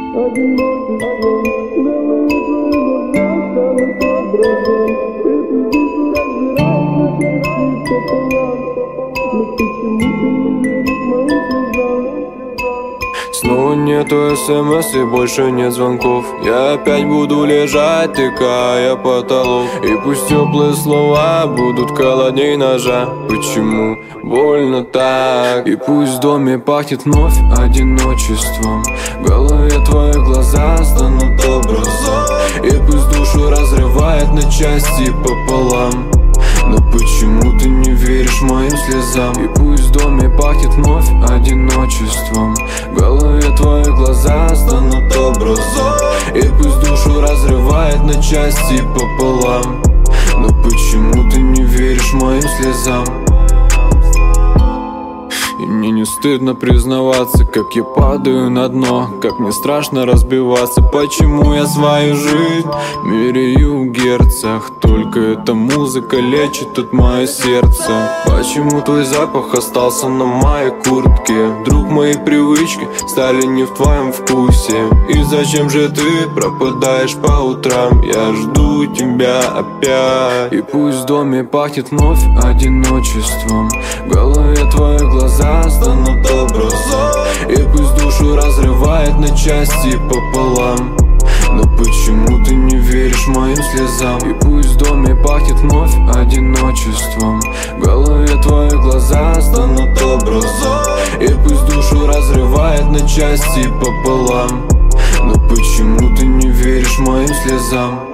одиночеством. Белые твои глаза станут образом. Эта душу разбирает на части пополам. Но почему ты не веришь моим слезам? Снова нету смс и больше нет звонков. Я опять буду лежать, тыкая потолок. И пусть теплые слова будут холодней ножа. Почему больно так? И пусть в доме пахнет вновь одиночеством. В голове твои глаза станут образом. И пусть душу разрывает на части пополам. Но почему ты не веришь моим слезам? И пусть в доме пахнет вновь одиночеством. В голове твои глаза станут образом. И пусть душу разрывает на части пополам. Но почему ты не веришь моим слезам? И мне не стыдно признаваться, как я падаю на дно, как мне страшно разбиваться. Почему я свою жизнь меряю в герцах? Только эта музыка лечит тут мое сердце. Почему твой запах остался на моей куртке? Вдруг мои привычки стали не в твоем вкусе? И зачем же ты пропадаешь по утрам? Я жду тебя опять. И пусть в доме пахнет вновь одиночеством. В голове твои глаза станут образом. И пусть душу разрывает на части пополам. Но почему ты не веришь моим слезам? И пусть в доме пахнет вновь одиночеством. В голове твои глаза станут образом. И пусть душу разрывает на части пополам. Но почему ты не веришь моим слезам?